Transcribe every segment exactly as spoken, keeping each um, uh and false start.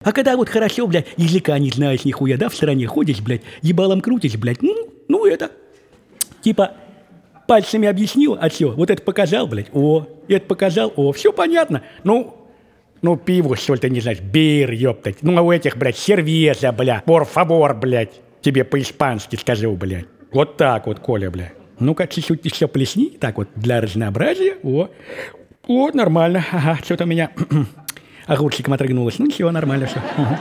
А когда вот хорошо, блядь, языка не знаешь нихуя, да, в стране ходишь, блядь, ебалом крутишь, блядь, ну, ну это, типа, пальцами объяснил, а все, вот это показал, блядь, о, это показал, о, все понятно, ну, ну, пиво, что ли, ты не знаешь, бир, ёптать, ну, а у этих, блядь, сервеза, блядь, por favor, блядь, тебе по-испански скажу, блядь, вот так вот, Коля, блядь, ну-ка, чуть-чуть еще плесни, так вот, для разнообразия, о, о, нормально, ага, что-то у меня... огурчиком отрыгнулась. Ну, ничего, нормально все. Угу.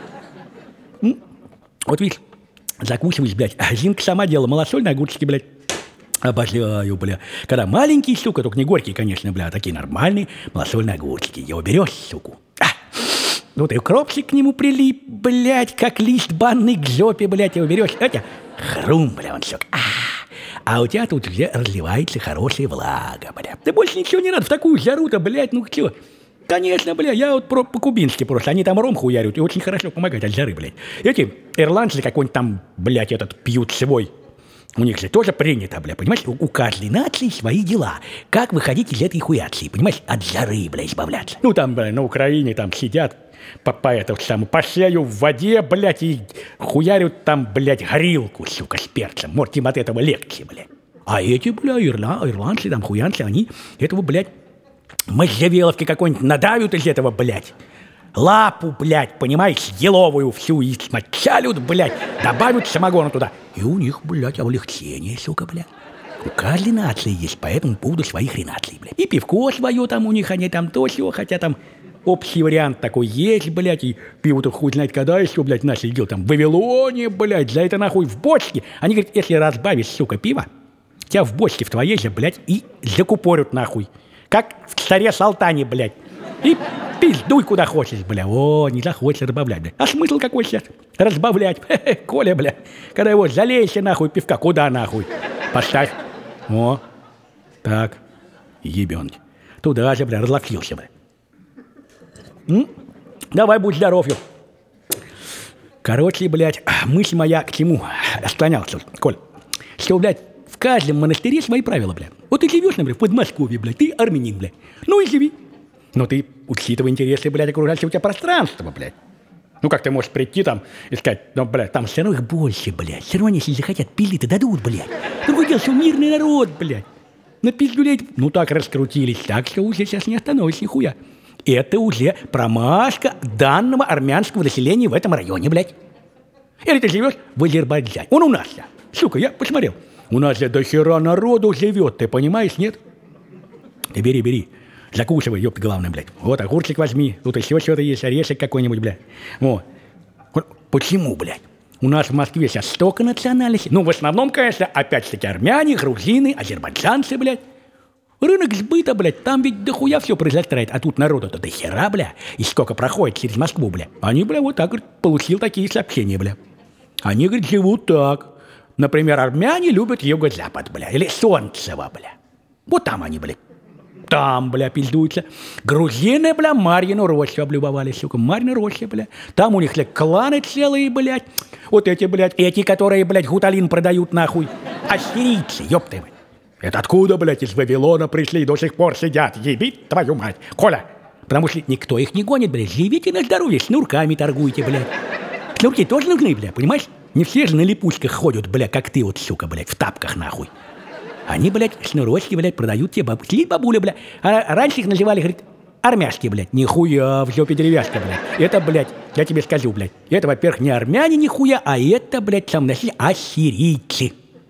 Ну, вот видишь, закусываешь, блядь. А Зинка сама делала малосольные огурчики, блядь. Обожаю, бля. Когда маленькие, сука, только не горькие, конечно, бля, а такие нормальные малосольные огурчики. Его берешь, суку. А! Ну, ты укропчик к нему прилип, блядь, как лист банный к жопе, блядь, его берешь. Этя, хрум, бля, он все. А! А у тебя тут уже разливается хорошая влага, бля. Да больше ничего не надо, в такую жару-то, блядь, ну что? Конечно, бля, я вот про, по-кубински просто. Они там ром хуярят и очень хорошо помогают от жары, блядь. Эти ирландцы какой-нибудь там, блядь, этот пьют свой. У них же тоже принято, бля, понимаешь? У, у каждой нации свои дела. Как выходить из этой хуяции, понимаешь? От жары, бля, избавляться. Ну там, бля, на Украине там сидят по, по этому самому, по шею в воде, блядь, и хуярят там, блядь, горилку, сука, с перцем. Может, им от этого легче, бля. А эти, бля, ирла, ирландцы, там, хуянцы, они этого, блядь, можжевеловки какой-нибудь надавят из этого, блядь. Лапу, блядь, понимаешь, еловую всю и смочалют, блядь, добавят самогона туда. И у них, блядь, облегчение, сука, блядь. У каждой нации есть по этому поводу свои хренации, блядь. И пивко свое там у них, они там то сё, хотя там общий вариант такой есть, блядь, и пиво-то хуй знает когда еще, блядь, наше дело там в Вавилоне, блядь, за это нахуй в бочке. Они говорят, если разбавишь, сука, пиво, тебя в бочке в твоей же, блядь, и закупорят нахуй. Как в царе Салтане, блядь. И пиздуй куда хочешь, бля. О, не захочешь разбавлять, бля. А смысл какой сейчас? Разбавлять. Хе-хе, Коля, бля. Когда его залейся нахуй пивка, куда нахуй? Поставь. О, так. Ебёнки. Туда же, бля, разловчился, бля. М? Давай, будь здоров, ё. Короче, блядь, мысль моя к чему склонялся, Коль. Что, блядь, в каждом монастыре свои правила, бля. Вот ты живешь, например, в Подмосковье, блядь, ты армянин, блядь. Ну и живи. Но ты, учитывая интересы, блядь, окружающего тебя пространства, блядь. Ну как ты можешь прийти там и сказать, ну, блядь, там все равно их больше, блядь. Все равно, если захотят пилить, дадут, блядь. Другое дело, что мирный народ, блядь. На пиздюлей, ну так раскрутились, так что уже сейчас не остановишься нихуя. Это уже промашка данного армянского населения в этом районе, блядь. Или ты живешь в Азербайджане. Он у нас, да. Сука, я посмотрел. У нас же до хера народу живет, ты понимаешь, нет? Ты бери, бери. Закусывай, ёпта, главное, блядь. Вот огурчик возьми, тут еще что-то есть, орешек какой-нибудь, блядь. Вот. Вот. Почему, блядь? У нас в Москве сейчас столько национальностей. Ну, в основном, конечно, опять-таки армяне, грузины, азербайджанцы, блядь. Рынок сбыта, блядь, там ведь дохуя все произрастает, а тут народу-то до хера, бля. И сколько проходит через Москву, бля. Они, бля, вот так, говорит, получил такие сообщения, бля. Они, говорит, живут так. Например, армяне любят юго-запад, бля, или Солнцево, бля. Вот там они, бля. Там, бля, пиздуются. Грузины, бля, Марьину рощу облюбовали, сука. Марьину рощу, бля. Там у них, бля, кланы целые, блядь. Вот эти, блядь, эти, которые, блядь, гуталин продают, нахуй. Ассирийцы, ёпты, блядь. Это откуда, блядь, из Вавилона пришли и до сих пор сидят? Ебить твою мать. Коля, потому что никто их не гонит, блядь. Живите на здоровье, шнурками торгуйте, блядь. Шнурки тоже нужны, блядь, понимаешь? Не все же на липучках ходят, блядь, как ты вот, сука, блядь, в тапках, нахуй. Они, блядь, шнурочки, блядь, продают тебе баб... Сидит бабуля, блядь. А раньше их называли, говорит, армяшки, блядь. Нихуя, в жопе деревяшка, блядь. Это, блядь, я тебе скажу, блядь. Это, во-первых, не армяне, нихуя, а это, блядь, сам носи ассирийцы.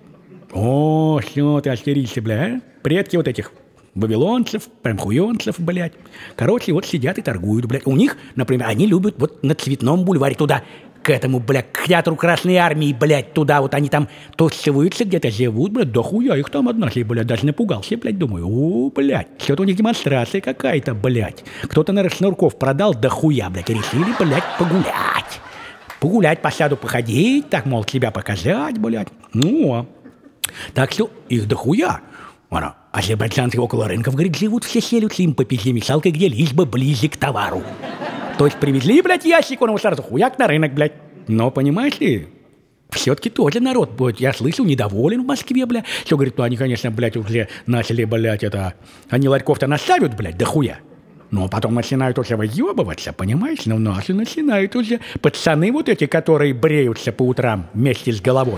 О, что ты, ассирийцы, блядь, а? Предки вот этих вавилонцев, прям хуёнцев, блядь. Короче, вот сидят и торгуют, блядь. У них, например, они любят вот на Цветном бульваре туда, к этому, блядь, к театру Красной Армии, блядь, туда вот они там тусуются, где-то живут, блядь, да хуя их там одна, блядь, даже напугался, блядь, думаю, о, блядь, что-то у них демонстрация какая-то, блядь. Кто-то, наверное, шнурков продал, да хуя, блядь, и решили, блядь, погулять. Погулять по саду, походить, так, мол, себя показать, блядь. Ну, так что их да хуя. Ладно, азербайджанцы около рынков, говорит, живут, все селются им по пизде мешалкой, где лишь бы ближе к товару. То есть привезли, блядь, ящик, он его сразу хуяк на рынок, блядь. Но, понимаешь ли, все-таки тоже народ, блядь, я слышал, недоволен в Москве, блядь. Все, говорит, ну они, конечно, блядь, уже начали, блядь, это... Они ларьков-то наставят, блядь, да хуя. Ну, а потом начинают уже выебываться, понимаешь? Ну, наши начинают уже. Пацаны вот эти, которые бреются по утрам вместе с головой.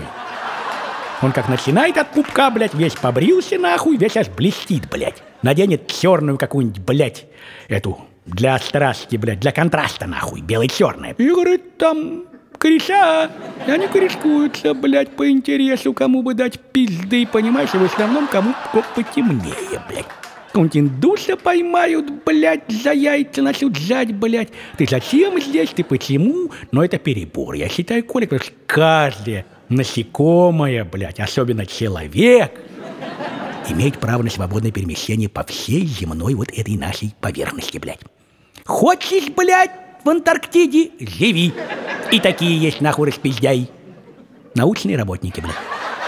Он как начинает от пупка, блядь, весь побрился нахуй, весь аж блестит, блядь. Наденет черную какую-нибудь, блядь, эту, для страсти, блядь, для контраста, нахуй, бело-черная. И говорит, там, кореша, и они корешкуются, блядь, по интересу, кому бы дать пизды, понимаешь? И в основном, кому потемнее, блядь. Какого-нибудь индуса поймают, блядь, за яйца начнут жать, блядь. Ты зачем здесь, ты почему? Но это перебор, я считаю, Коля, потому что каждое насекомое, блядь, особенно человек, имеет право на свободное перемещение по всей земной вот этой нашей поверхности, блядь. Хочешь, блядь, в Антарктиде – живи. И такие есть, нахуй, распиздяи. Научные работники, блядь.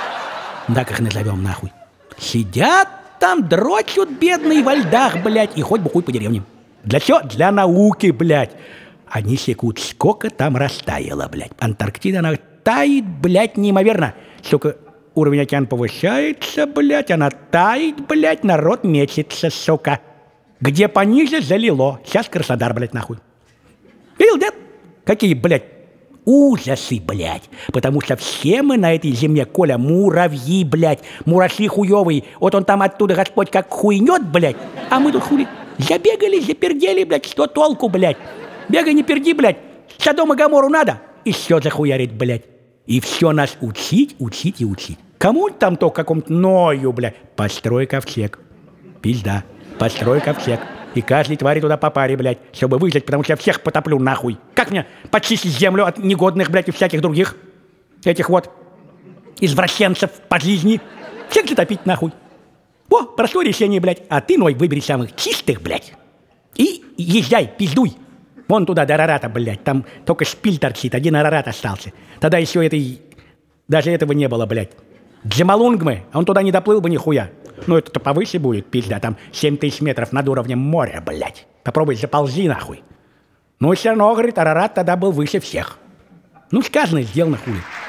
Так их назовем, нахуй. Сидят там, дрочат бедные во льдах, блядь, и хоть бы хуй по деревням. Для чего? Для науки, блядь. Они секут, сколько там растаяло, блядь. Антарктида, она тает, блядь, неимоверно. Сука, уровень океана повышается, блядь, она тает, блядь, народ мечется, сука. Где пониже залило. Сейчас Краснодар, блядь, нахуй. Видел, да? Какие, блядь, ужасы, блядь. Потому что все мы на этой земле, Коля, муравьи, блядь, мураши хуёвые. Вот он там оттуда, Господь, как хуйнет, блядь. А мы тут хули забегали, запердели, блядь, что толку, блядь. Бегай, не перди, блядь. Содом и Гоморру надо. И все захуярит, блядь. И все нас учить, учить и учить. Кому там то какому-то Ною, блядь. Построй ковчег. Пизда. Построй ковчег. И каждой твари туда по паре, блядь, чтобы выжить, потому что я всех потоплю нахуй. Как мне почистить землю от негодных, блядь, и всяких других этих вот извращенцев по жизни? Всех затопить нахуй. О, простое решение, блядь. А ты, Ной, выбери самых чистых, блядь. И езжай, пиздуй. Вон туда, до Арарата, блядь. Там только шпиль торчит, один Арарат остался. Тогда еще этой... Даже этого не было, блядь. Джамалунгмы, он туда не доплыл бы нихуя. Ну, это-то повыше будет, пизда. Там семь тысяч метров над уровнем моря, блядь. Попробуй заползи, нахуй. Ну, все равно, говорит, Арарат тогда был выше всех. Ну, сказано, сделано, хули.